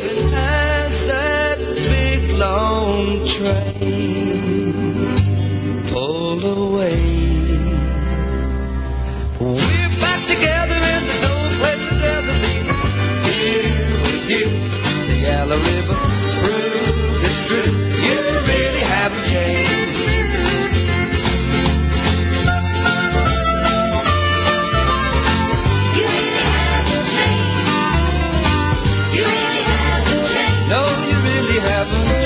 As that big long train pulled away, we're back together in the old place we'll ever be. Here with you, the Yellow River proved it's true. You really haven't changed. You really haven't changed. You really haven't changed. No, you really haven't changed.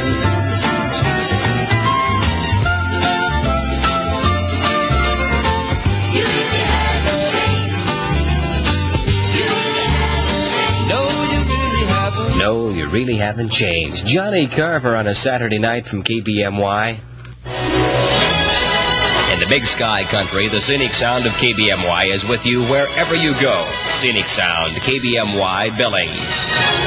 You really haven't changed. You really haven't changed. No, you really haven't. No, you really haven't changed. Johnny Carver on a Saturday night from KBMY. In the Big Sky Country, the scenic sound of KBMY is with you wherever you go. Scenic Sound, KBMY Billings.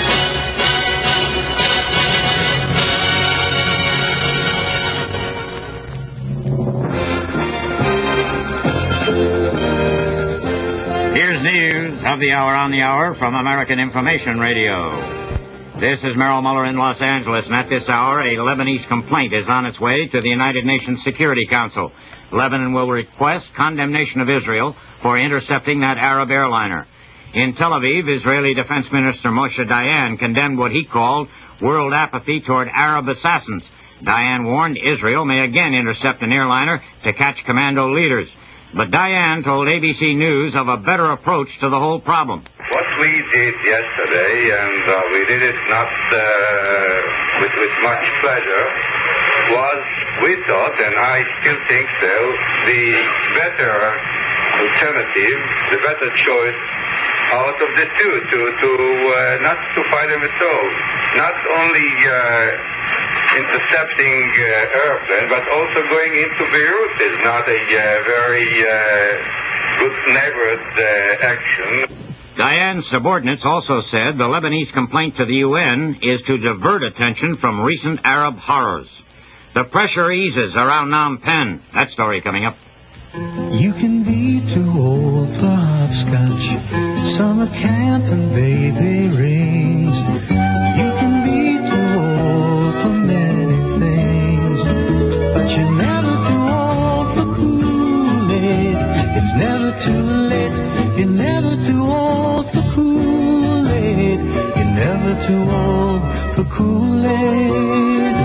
Here's news of the hour on the hour from American Information Radio. This is Merrill Muller in Los Angeles, and at this hour, a Lebanese complaint is on its way to the United Nations Security Council. Lebanon will request condemnation of Israel for intercepting that Arab airliner. In Tel Aviv, Israeli Defense Minister Moshe Dayan condemned what he called world apathy toward Arab assassins. Dayan warned Israel may again intercept an airliner to catch commando leaders. But Dayan told ABC News of a better approach to the whole problem. What we did yesterday, and we did it not with much pleasure, was, we thought, and I still think so, the better alternative, the better choice out of the two, to not to fight them at all. Not only intercepting airplane, but also going into Beirut is not a very good neighborhood action. Dayan's subordinates also said the Lebanese complaint to the UN is to divert attention from recent Arab horrors. The pressure eases around Phnom Penh. That story coming up. You can be too old for hopscotch, summer camp and baby rings. You can be too old for many things, but you're never too old for Kool-Aid. It's never too late. You're never too old for Kool-Aid. You're never too old for Kool-Aid.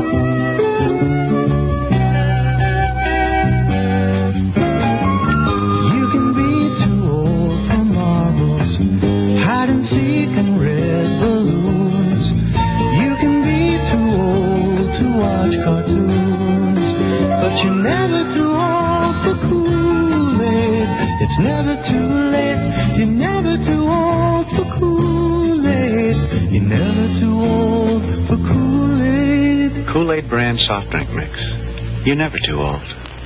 You can be too old for marbles, hide and seek and red balloons. You can be too old to watch cartoons, but you're never too old for Kool-Aid. It's never too late. You're never too old for Kool-Aid. You're never too old for Kool-Aid. Kool-Aid brand soft drink mix. You're never too old.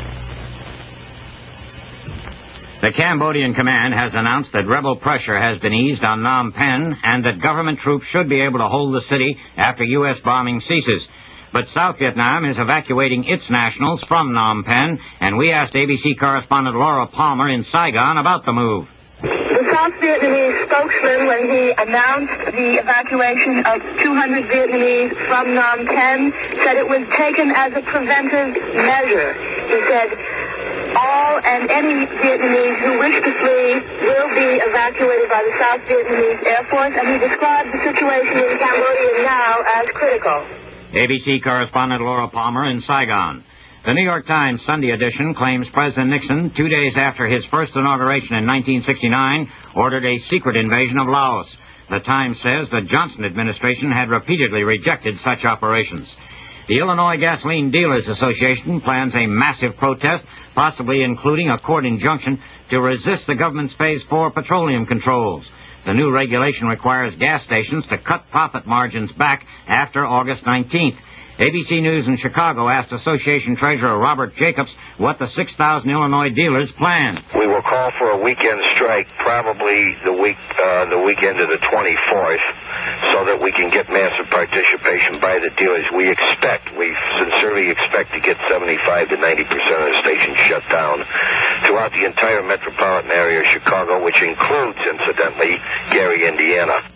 The Cambodian command has announced that rebel pressure has been eased on Phnom Penh and that government troops should be able to hold the city after U.S. bombing ceases. But South Vietnam is evacuating its nationals from Phnom Penh, and we asked ABC correspondent Laura Palmer in Saigon about the move. The South Vietnamese spokesman, when he announced the evacuation of 200 Vietnamese from Phnom Penh, said it was taken as a preventive measure. He said all and any Vietnamese who wish to flee will be evacuated by the South Vietnamese Air Force, and he described the situation in Cambodia now as critical. ABC correspondent Laura Palmer in Saigon. The New York Times Sunday edition claims President Nixon, 2 days after his first inauguration in 1969, ordered a secret invasion of Laos. The Times says the Johnson administration had repeatedly rejected such operations. The Illinois Gasoline Dealers Association plans a massive protest, possibly including a court injunction, to resist the government's Phase 4 petroleum controls. The new regulation requires gas stations to cut profit margins back after August 19th. ABC News in Chicago asked Association Treasurer Robert Jacobs what the 6,000 Illinois dealers plan. We will call for a weekend strike, probably the weekend of the 24th, so that we can get massive participation by the dealers. We sincerely expect to get 75 to 90% of the stations shut down throughout the entire metropolitan area of Chicago, which includes, incidentally, Gary, Indiana.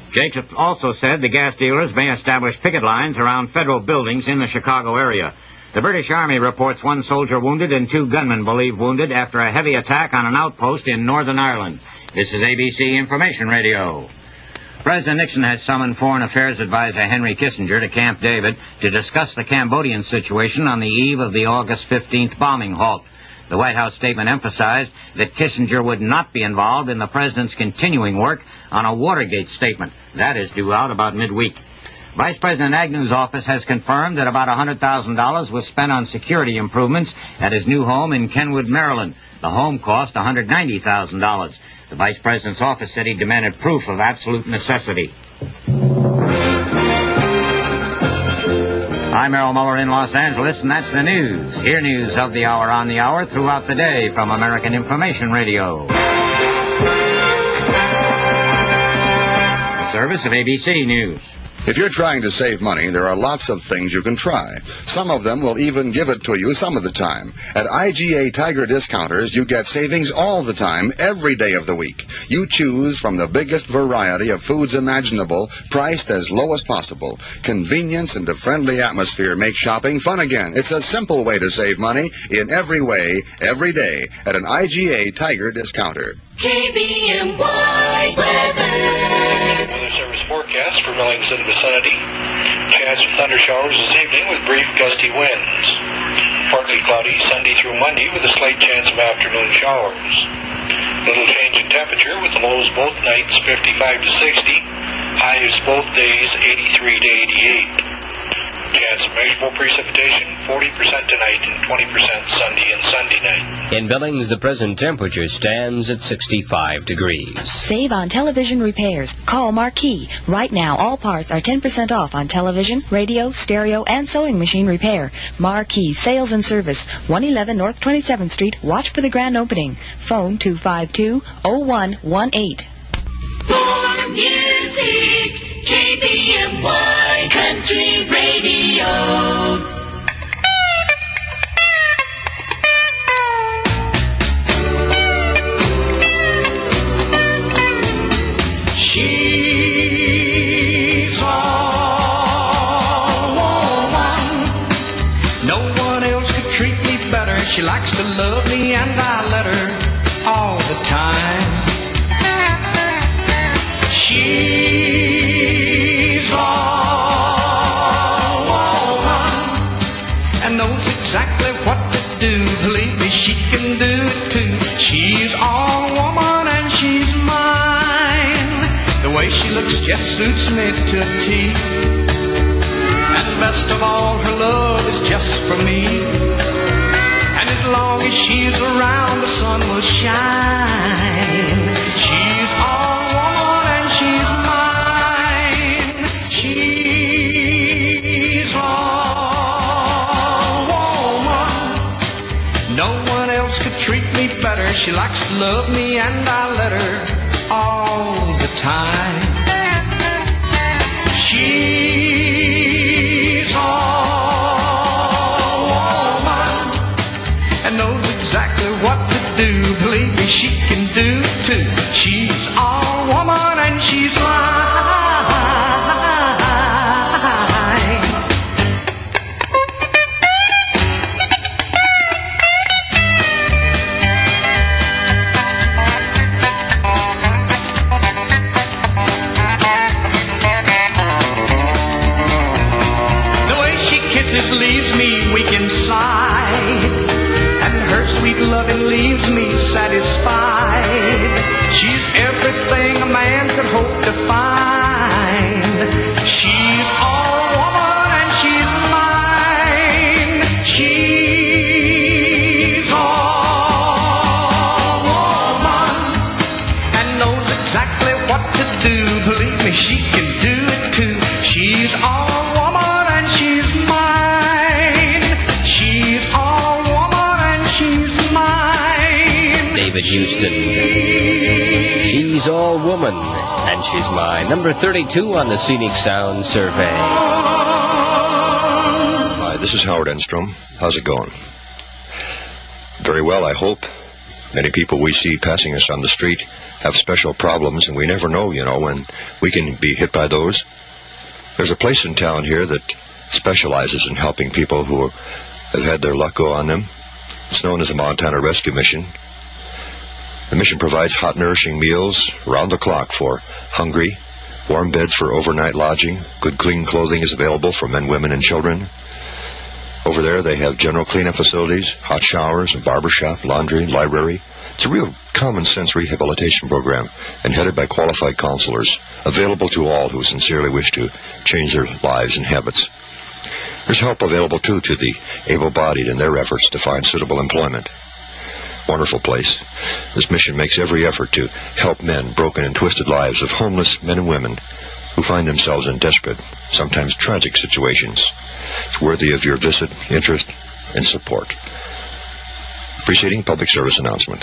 Jacobs also said the gas dealers may establish picket lines around federal buildings in the Chicago area. The British Army reports 1 soldier wounded and 2 gunmen believed wounded after a heavy attack on an outpost in Northern Ireland. This is ABC Information Radio. President Nixon has summoned Foreign Affairs Advisor Henry Kissinger to Camp David to discuss the Cambodian situation on the eve of the August 15th bombing halt. The White House statement emphasized that Kissinger would not be involved in the president's continuing work on a Watergate statement. That is due out about midweek. Vice President Agnew's office has confirmed that about $100,000 was spent on security improvements at his new home in Kenwood, Maryland. The home cost $190,000. The Vice President's office said he demanded proof of absolute necessity. I'm Errol Muller in Los Angeles, and that's the news. Hear news of the hour on the hour throughout the day from American Information Radio. The service of ABC News. If you're trying to save money, there are lots of things you can try. Some of them will even give it to you some of the time. At IGA Tiger Discounters, you get savings all the time, every day of the week. You choose from the biggest variety of foods imaginable, priced as low as possible. Convenience and a friendly atmosphere make shopping fun again. It's a simple way to save money in every way, every day, at an IGA Tiger Discounter. KBMY weather. Weather service forecast for Millings and vicinity. Chance of thunder showers this evening with brief gusty winds. Partly cloudy Sunday through Monday with a slight chance of afternoon showers. Little change in temperature with the lows both nights 55 to 60. Highs both days 83 to 88. Chance of measurable precipitation 40% tonight and 20% Sunday and Sunday night. In Billings, the present temperature stands at 65 degrees. Save on television repairs. Call Marquis. Right now, all parts are 10% off on television, radio, stereo, and sewing machine repair. Marquis Sales and Service, 111 North 27th Street. Watch for the grand opening. Phone 252-0118. For music, KBMY Country Radio. She's all woman. No one else could treat me better. She likes to love me and I let her all the time. She's all woman and knows exactly what to do. Believe me, she can do it too. She's all woman and she's mine. The way she looks just suits me to a T. And best of all, her love is just for me. And as long as she's around, the sun will shine. She's all woman and she's mine. She's all woman. No one else could treat me better. She likes to love me and I let her all the time. She's all woman and knows exactly what to do. Believe me, she can do it too. She's all woman and she's mine. Leaves me weak inside, and her sweet loving leaves me satisfied. She's everything a man could hope to find. She's all woman and she's mine. She's all woman and knows exactly what to do. Believe me, she can do it too. She's all woman and she's mine. She's all woman and she's mine. David Houston. She's all woman and she's mine. Number 32 on the Scenic Sound Survey. Hi, this is Howard Enstrom. How's it going? Very well, I hope. Many people we see passing us on the street have special problems, and we never know, when we can be hit by those. There's a place in town here that specializes in helping people who have had their luck go on them. It's known as the Montana Rescue Mission. The mission provides hot, nourishing meals round the clock for hungry, warm beds for overnight lodging. Good, clean clothing is available for men, women, and children. Over there, they have general cleanup facilities, hot showers, a barber shop, laundry, library. It's a real common-sense rehabilitation program and headed by qualified counselors, available to all who sincerely wish to change their lives and habits. There's help available, too, to the able-bodied in their efforts to find suitable employment. Wonderful place. This mission makes every effort to help men broken and twisted lives of homeless men and women who find themselves in desperate, sometimes tragic situations. It's worthy of your visit, interest, and support. Preceding public service announcement.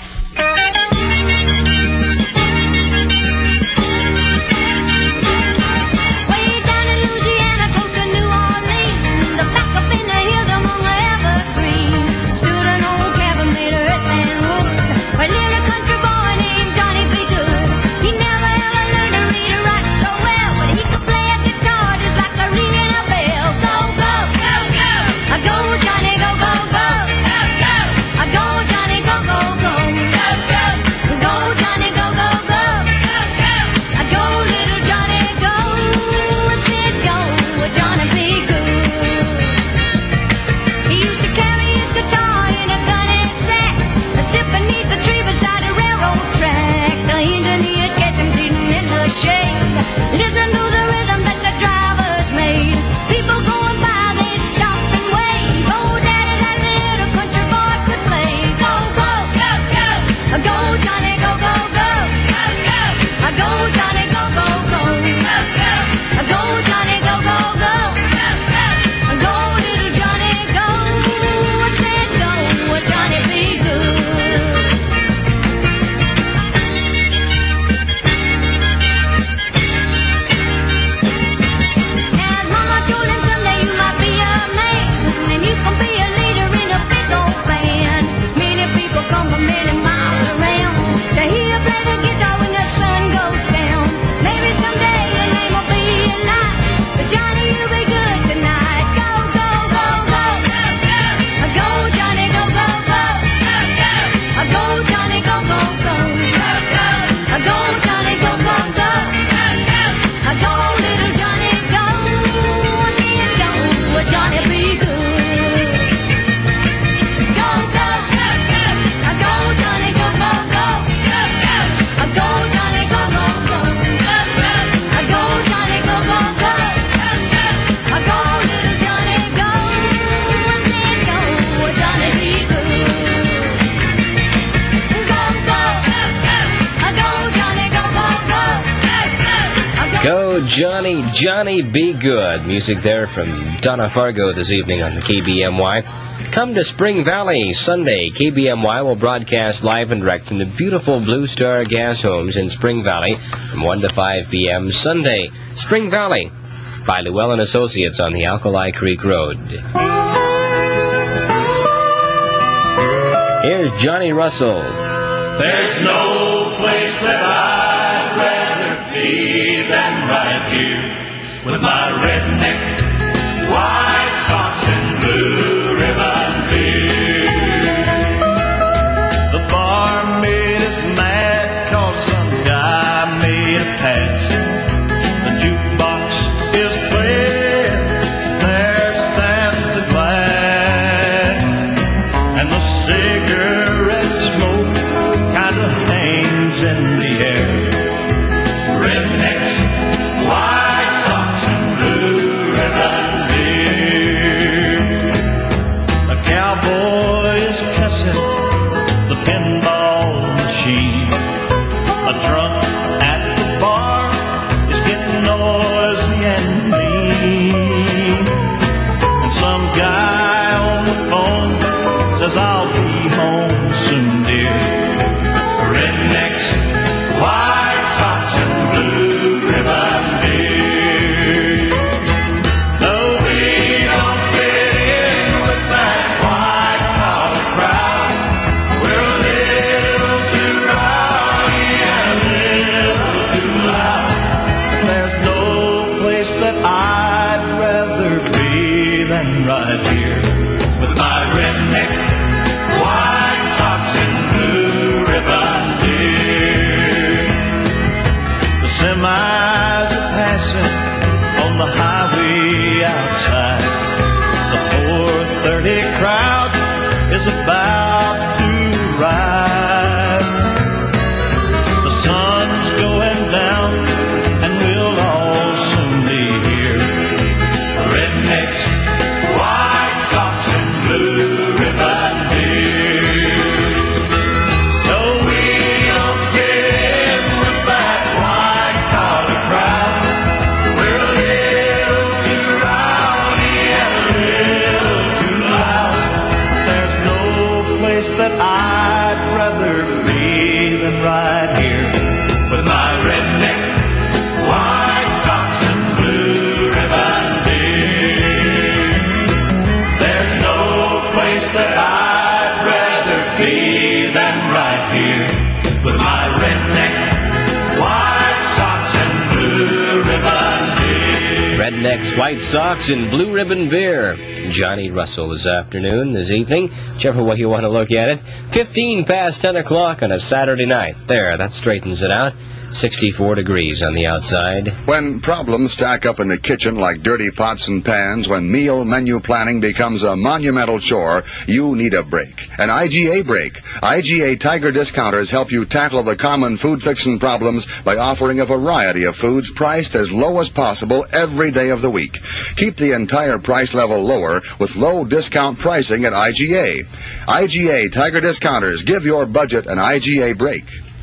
Go, Johnny, Johnny, be good. Music there from Donna Fargo this evening on the KBMY. Come to Spring Valley Sunday. KBMY will broadcast live and direct from the beautiful Blue Star Gas Homes in Spring Valley from 1 to 5 p.m. Sunday. Spring Valley by Llewellyn Associates on the Alkali Creek Road. Here's Johnny Russell. There's no place that I'd rather be than right here with my redneck, white socks and blue ribbon beard. The barmaid is mad 'cause some guy made a pass. The jukebox is playing, there stands the glass, and the cigarette smoke kind of hangs in the air. Rednecks, white socks and blue ribbon beard. Rednecks, White Sox, and Blue Ribbon Beer. Johnny Russell this evening, whichever way you want to look at it. 15 past 10 o'clock on a Saturday night. There, that straightens it out. 64 degrees on the outside. When problems stack up in the kitchen like dirty pots and pans, when meal menu planning becomes a monumental chore, you need a break. An IGA break. IGA Tiger Discounters help you tackle the common food fixing problems by offering a variety of foods priced as low as possible every day of the week. Keep the entire price level lower with low discount pricing at IGA. IGA Tiger Discounters. Give your budget an IGA break.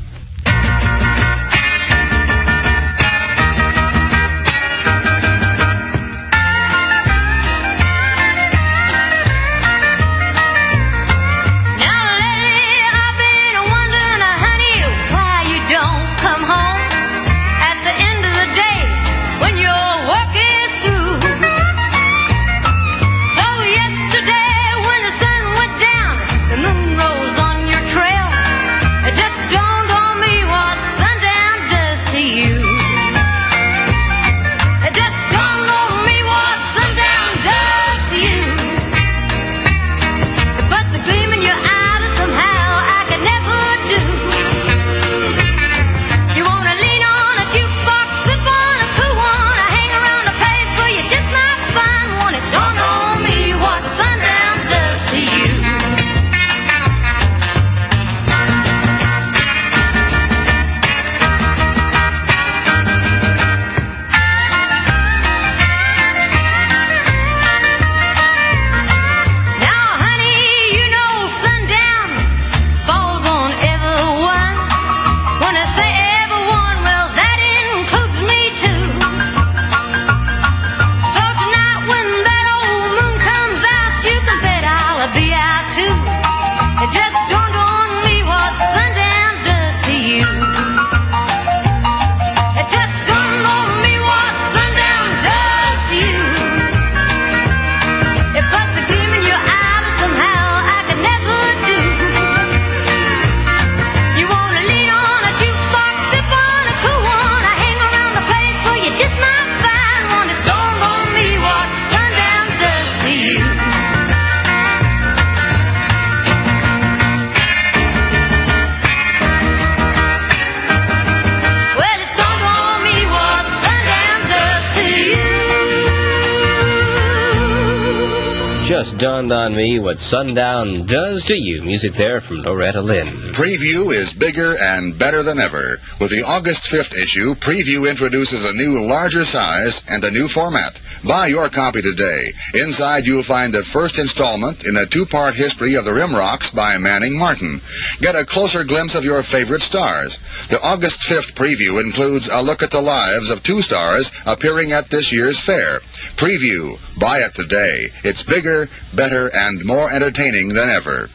Just dawned on me what sundown does to you. Music there from Loretta Lynn. Preview is bigger and better than ever. With the August 5th issue, Preview introduces a new larger size and a new format. Buy your copy today. Inside you'll find the first installment in a two-part history of the Rimrocks by Manning Martin. Get a closer glimpse of your favorite stars. The August 5th Preview includes a look at the lives of two stars appearing at this year's fair. Preview. Buy it today. It's bigger, better, and more entertaining than ever.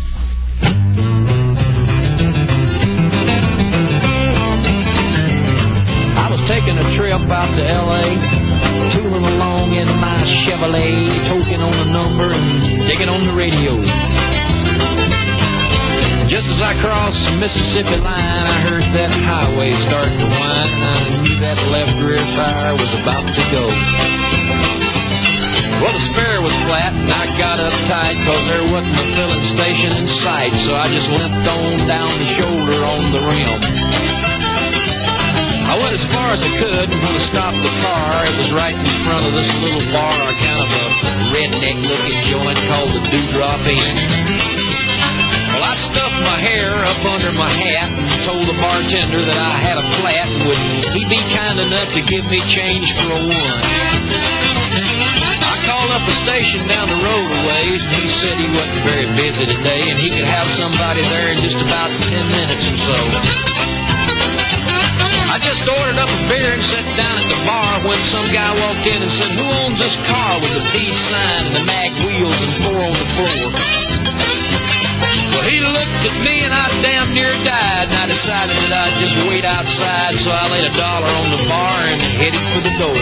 I was taking a trip out to L.A., tooling along in my Chevrolet, toking on the number and digging on the radio. Just as I crossed the Mississippi line, I heard that highway start to whine, and I knew that left rear tire was about to go. Well, the spare was flat, and I got uptight, 'cause there wasn't a filling station in sight, so I just limped on down the shoulder on the rim. I went as far as I could, and when I stopped the car, it was right in front of this little bar, kind of a redneck-looking joint called the Dewdrop Inn. Well, I stuffed my hair up under my hat and told the bartender that I had a flat, and would he be kind enough to give me change for a one? I called up a station down the road a ways, and he said he wasn't very busy today, and he could have somebody there in just about 10 minutes or so. I just ordered up a beer and sat down at the bar when some guy walked in and said, "Who owns this car with the peace sign and the mag wheels and 4 on the floor?" Well, he looked at me and I damn near died, and I decided that I'd just wait outside, so I laid $1 on the bar and headed for the door.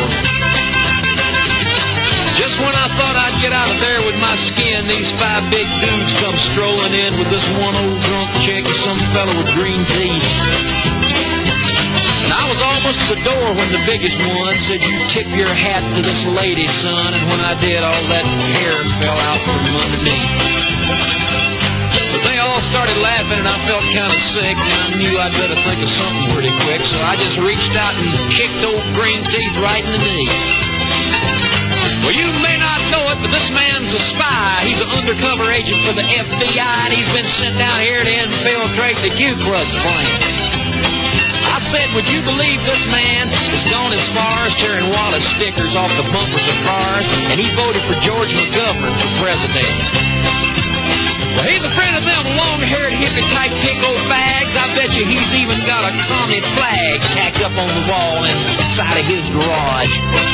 Just when I thought I'd get out of there with my skin, these 5 big dudes come strolling in with this one old drunk chick and some fellow with green teeth. And I was almost to the door when the biggest one said, "You tip your hat to this lady, son." And when I did, all that hair fell out from underneath. But they all started laughing, and I felt kind of sick, and I knew I'd better think of something pretty quick, so I just reached out and kicked old Green Teeth right in the knee. Well, you may not know it, but this man's a spy. He's an undercover agent for the FBI, and he's been sent down here to infiltrate the Q-Crux plant. I said, would you believe this man has gone as far as tearing Wallace stickers off the bumpers of cars, and he voted for George McGovern for president. Well, he's a friend of them long-haired hippie-type pinko fags. I bet you he's even got a commie flag tacked up on the wall inside of his garage.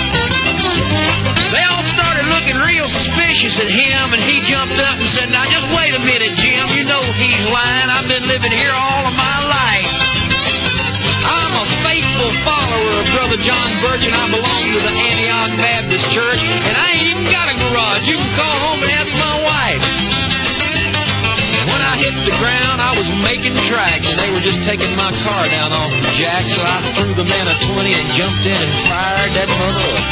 They all started looking real suspicious at him, and he jumped up and said, "Now, just wait a minute, Jim. You know he's lying. I've been living here all of my life. I'm a faithful follower of Brother John Birch, and I belong to the Antioch Baptist Church, and I ain't even got a garage. You can call home and ask my wife." When I hit the ground, I was making tracks, and they were just taking my car down off the jack, so I threw the man a 20 and jumped in and fired that mother up.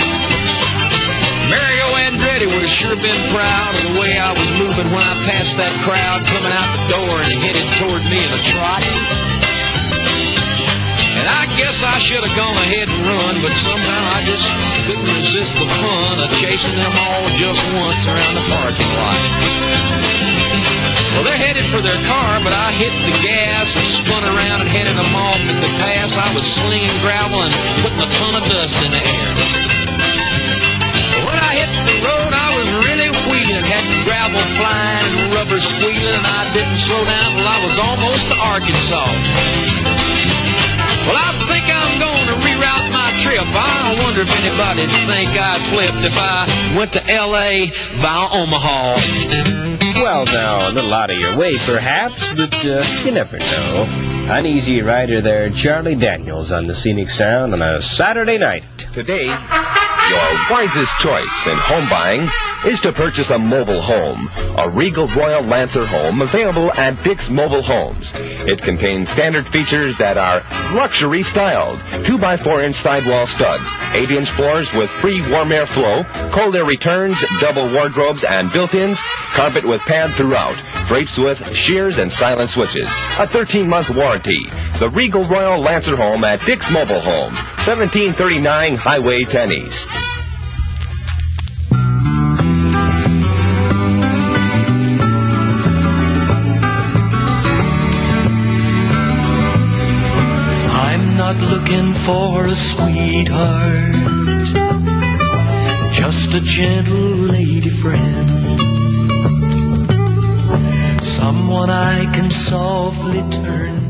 Mario Andretti would have sure been proud of the way I was moving when I passed that crowd coming out the door and headed toward me in a trot. And I guess I should have gone ahead and run, but somehow I just couldn't resist the fun of chasing them all just once around the parking lot. Well, they're headed for their car, but I hit the gas and spun around and headed them off at the pass. I was slinging gravel and putting a ton of dust in the air. When I hit the road, I was really wheeling, had gravel flying and rubber squealing, and I didn't slow down till I was almost to Arkansas. Well, I think I'm going to reroute my trip. I wonder if anybody'd think I flipped if I went to L.A. via Omaha. Well, now, a little out of your way, perhaps, but you never know. Uneasy rider there, Charlie Daniels on the Scenic Sound on a Saturday night. Today, your wisest choice in home buying is to purchase a mobile home. A Regal Royal Lancer home available at Dick's Mobile Homes. It contains standard features that are luxury styled. 2x4-inch sidewall studs, 8-inch floors with free warm air flow, cold air returns, double wardrobes and built-ins, carpet with pad throughout, drapes with shears and silent switches, a 13-month warranty. The Regal Royal Lancer home at Dick's Mobile Homes, 1739 Highway 10 East. I'm not looking for a sweetheart, just a gentle lady friend, someone I can softly turn